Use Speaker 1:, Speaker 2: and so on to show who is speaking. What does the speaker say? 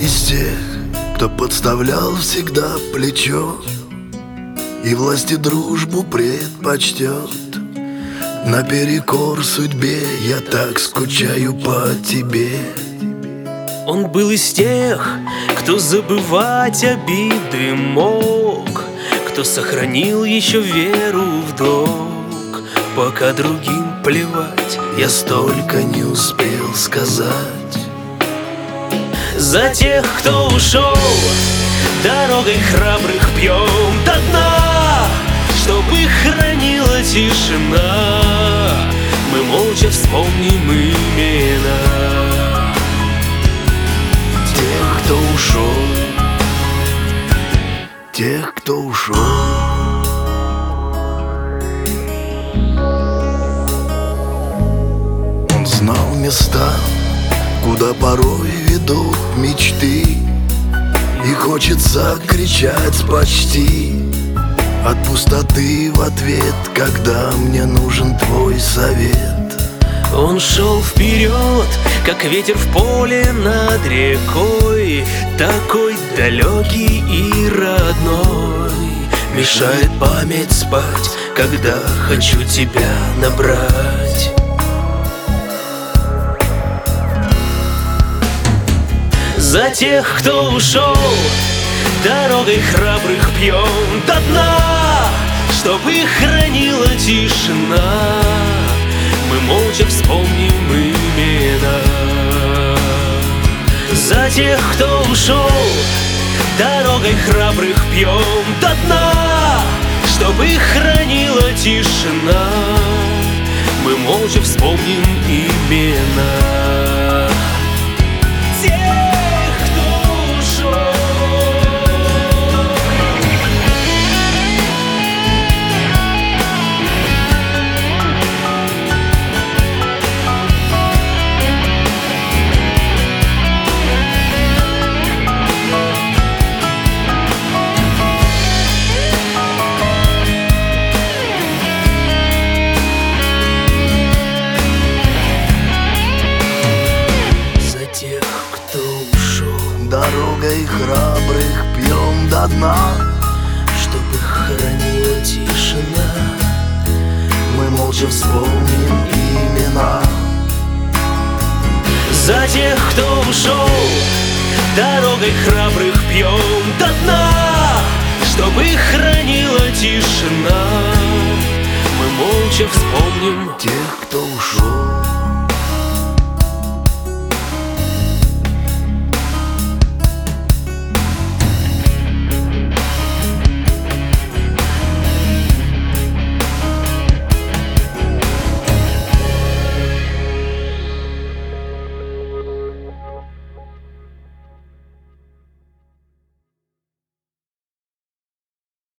Speaker 1: из тех, кто подставлял всегда плечо и власти дружбу предпочтет. Наперекор судьбе я так скучаю по тебе.
Speaker 2: Он был из тех, кто забывать обиды мог, кто сохранил еще веру в долг. Пока другим плевать,
Speaker 1: Я столько не успел сказать.
Speaker 2: за тех, кто ушел, дорогой храбрых пьем до дна, чтобы хранила тишина. Мы молча вспомним имена
Speaker 1: Тех, кто ушел, тех, кто ушел. Он знал места, куда порой ведут мечты, и хочется кричать почти от пустоты в ответ, когда мне нужен твой совет.
Speaker 2: Он шел вперед, как ветер в поле над рекой, такой далекий и родной. Мешает память спать, когда хочу тебя набрать. За тех, кто ушел, дорогой храбрых пьем до дна, чтобы хранила тишина. Мы молча вспомним имена за тех, кто ушел, дорогой храбрых пьем до дна, чтобы хранила тишина. Мы молча вспомним имена тех, кто ушел.
Speaker 1: Дорогой храбрых пьем до дна,
Speaker 2: чтобы хранила тишина.
Speaker 1: мы молча вспомним имена.
Speaker 2: За тех, кто ушел, дорогой храбрых пьем до дна, чтобы хранила тишина. Мы молча вспомним
Speaker 1: Тех, кто ушел.